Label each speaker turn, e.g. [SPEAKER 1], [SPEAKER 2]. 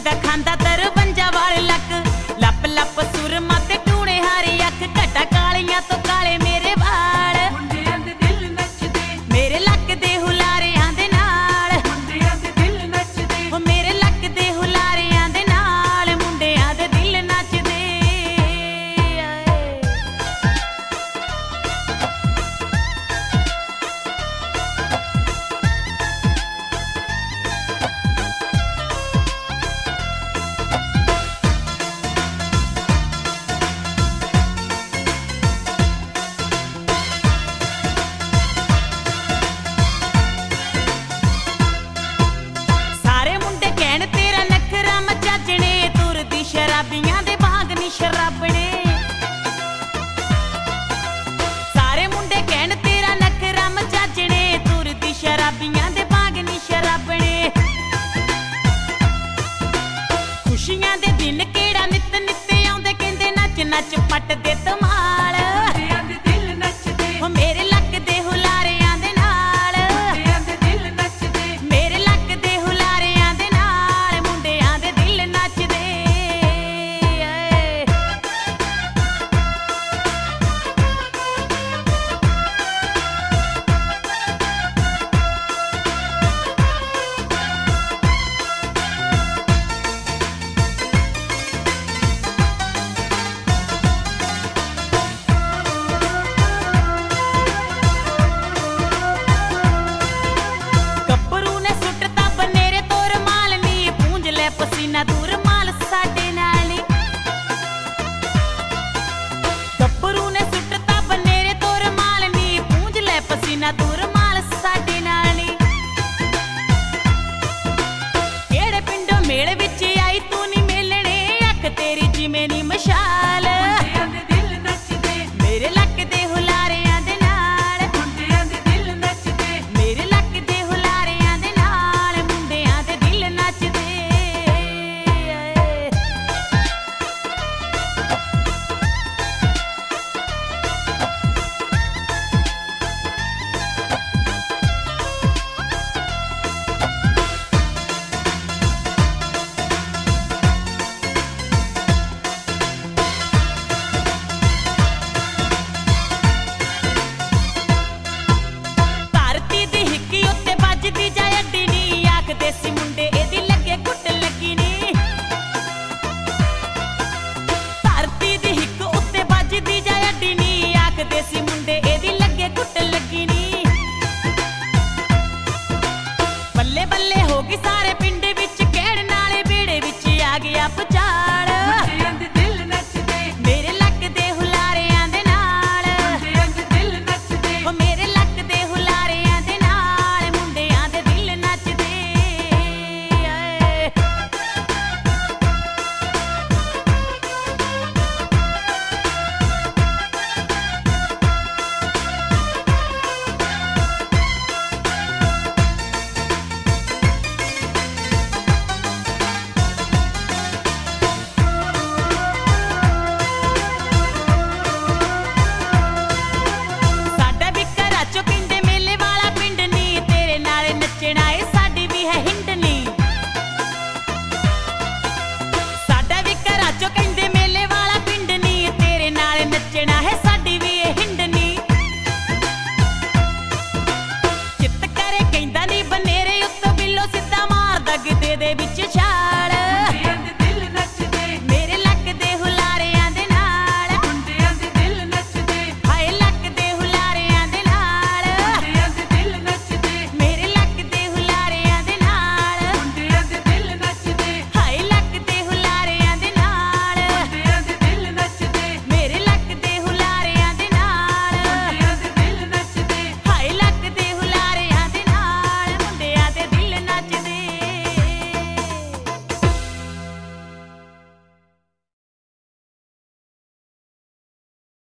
[SPEAKER 1] मुंडा खांदा 53 वाले लक, लप लप सुरमा ते टूणे हारी अख, घटा कालियां तो काले मेरे वाल,
[SPEAKER 2] मुंडियां दे दिल नचदे,
[SPEAKER 1] मेरे लक दे हुलारियां दे नाल,
[SPEAKER 2] मुंडियां दे दिल नचदे,
[SPEAKER 1] ओ मेरे लक दे हुलारियां दे नाल, मुंडियां दे दिल नचदे। शराबियां दे भाग नी शराबने, सारे मुंडे कहन तेरा नखरा मचाजने, तुरदी शराबियां दे भाग नी शराबने। खुशियां दे दिन केड़ा नित नित आउंदे, कहंदे नच नच पट दे धमाल,
[SPEAKER 2] मुंडियां दे दिल नचदे,
[SPEAKER 1] ओ मेरे लक दे हुलारियां दे नाल,
[SPEAKER 2] मुंडियां दे दिल नचदे,
[SPEAKER 1] मेरे लक दे हुलारियां दे नाल, मुंडियां दे दिल नचदे। पसीना दूर माल साडे नाल नी, गब्बरू ने सुटता बनेरे तोर माल नी, पूंज ले पसीना दूर माल साडे नाल नी। केड़े पिंडों मेले विच आई तू नी मेलणे, अख तेरी जिमें नी मशाल,
[SPEAKER 2] मुंडियां दे दिल नचदे,
[SPEAKER 1] मेरे लक दे हुलारियां दे नाल,
[SPEAKER 2] मुंडियां दे दिल नचदे,
[SPEAKER 1] मेरे लक दे हुलारियां दे नाल, मुंडियां दे दिल नचदे। देसी मुंडे एदी लगे घुट लगी नी, धरती दी हिक उत्ते बजदी जाए अड्डी नी, आख देसी मुंडे एदी लगे घुट लगी नी। बल्ले बल्ले होगी सारे पिंड